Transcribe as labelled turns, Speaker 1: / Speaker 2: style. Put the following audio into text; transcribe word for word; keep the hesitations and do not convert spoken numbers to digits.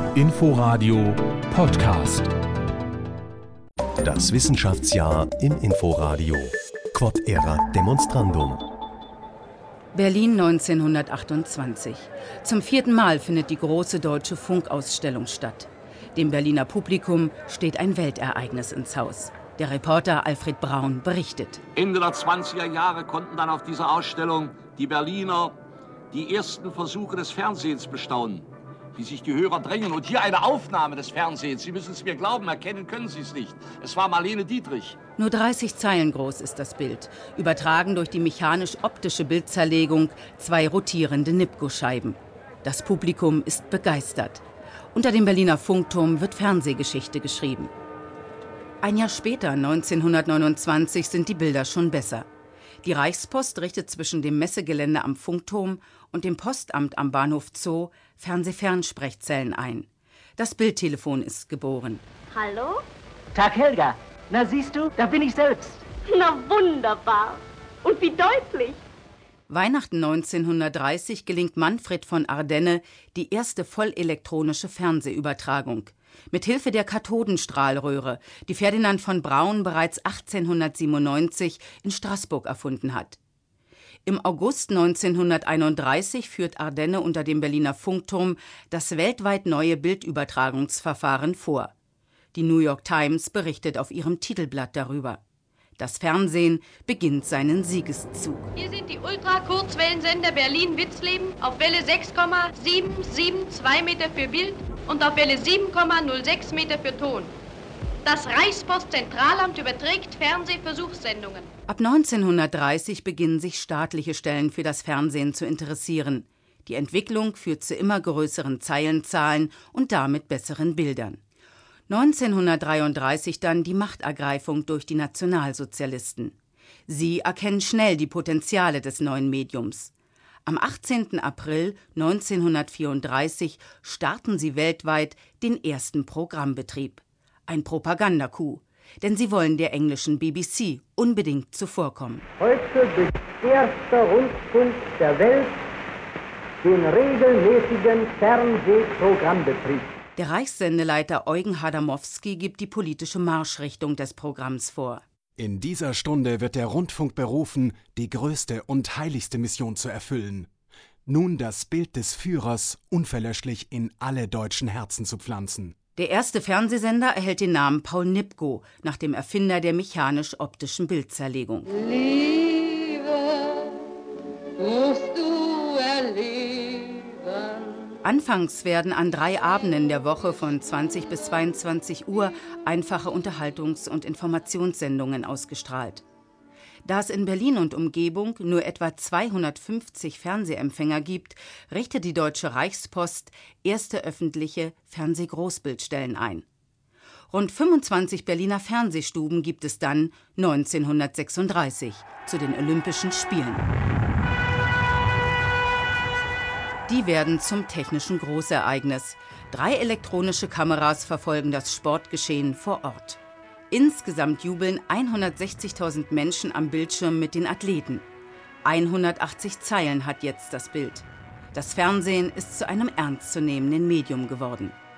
Speaker 1: Inforadio Podcast.
Speaker 2: Das Wissenschaftsjahr im Inforadio. Quod erat demonstrandum.
Speaker 3: Berlin neunzehnhundertachtundzwanzig. Zum vierten Mal findet die große deutsche Funkausstellung statt. Dem Berliner Publikum steht ein Weltereignis ins Haus. Der Reporter Alfred Braun berichtet.
Speaker 4: Ende der zwanziger Jahre konnten dann auf dieser Ausstellung die Berliner die ersten Versuche des Fernsehens bestaunen, wie sich die Hörer drängen. Und hier eine Aufnahme des Fernsehens. Sie müssen es mir glauben, erkennen können Sie es nicht. Es war Marlene Dietrich.
Speaker 3: Nur dreißig Zeilen groß ist das Bild, übertragen durch die mechanisch-optische Bildzerlegung zwei rotierende Nipkow-Scheiben. Das Publikum ist begeistert. Unter dem Berliner Funkturm wird Fernsehgeschichte geschrieben. Ein Jahr später, neunzehnhundertneunundzwanzig, sind die Bilder schon besser. Die Reichspost richtet zwischen dem Messegelände am Funkturm und dem Postamt am Bahnhof Zoo Fernsehfernsprechzellen ein. Das Bildtelefon ist geboren.
Speaker 5: Hallo?
Speaker 6: Tag Helga. Na siehst du, da bin ich selbst.
Speaker 5: Na wunderbar. Und wie deutlich.
Speaker 3: Weihnachten neunzehnhundertdreißig gelingt Manfred von Ardenne die erste vollelektronische Fernsehübertragung. Mit Hilfe der Kathodenstrahlröhre, die Ferdinand von Braun bereits achtzehnhundertsiebenundneunzig in Straßburg erfunden hat. Im August neunzehnhunderteinunddreißig führt Ardenne unter dem Berliner Funkturm das weltweit neue Bildübertragungsverfahren vor. Die New York Times berichtet auf ihrem Titelblatt darüber. Das Fernsehen beginnt seinen Siegeszug.
Speaker 7: Hier sind die Ultrakurzwellensender Berlin-Witzleben auf Welle sechs Komma sieben sieben zwei Meter für Bild und auf Welle sieben Komma null sechs Meter für Ton. Das Reichspost-Zentralamt überträgt Fernsehversuchssendungen.
Speaker 3: Ab neunzehnhundertdreißig beginnen sich staatliche Stellen für das Fernsehen zu interessieren. Die Entwicklung führt zu immer größeren Zeilenzahlen und damit besseren Bildern. neunzehnhundertdreiunddreißig dann die Machtergreifung durch die Nationalsozialisten. Sie erkennen schnell die Potenziale des neuen Mediums. Am achtzehnten April neunzehnhundertvierunddreißig starten sie weltweit den ersten Programmbetrieb. Ein Propagandacoup, denn sie wollen der englischen B B C unbedingt zuvorkommen.
Speaker 6: Heute beginnt erster Rundfunk der Welt den regelmäßigen Fernsehprogrammbetrieb.
Speaker 3: Der Reichssendeleiter Eugen Hadamowski gibt die politische Marschrichtung des Programms vor.
Speaker 8: In dieser Stunde wird der Rundfunk berufen, die größte und heiligste Mission zu erfüllen. Nun das Bild des Führers unverlöschlich in alle deutschen Herzen zu pflanzen.
Speaker 3: Der erste Fernsehsender erhält den Namen Paul Nipkow, nach dem Erfinder der mechanisch-optischen Bildzerlegung.
Speaker 9: Liebe musst du erleben.
Speaker 3: Anfangs werden an drei Abenden der Woche von zwanzig bis zweiundzwanzig Uhr einfache Unterhaltungs- und Informationssendungen ausgestrahlt. Da es in Berlin und Umgebung nur etwa zweihundertfünfzig Fernsehempfänger gibt, richtet die Deutsche Reichspost erste öffentliche Fernsehgroßbildstellen ein. Rund fünfundzwanzig Berliner Fernsehstuben gibt es dann neunzehnhundertsechsunddreißig zu den Olympischen Spielen. Die werden zum technischen Großereignis. Drei elektronische Kameras verfolgen das Sportgeschehen vor Ort. Insgesamt jubeln hundertsechzigtausend Menschen am Bildschirm mit den Athleten. hundertachtzig Zeilen hat jetzt das Bild. Das Fernsehen ist zu einem ernstzunehmenden Medium geworden.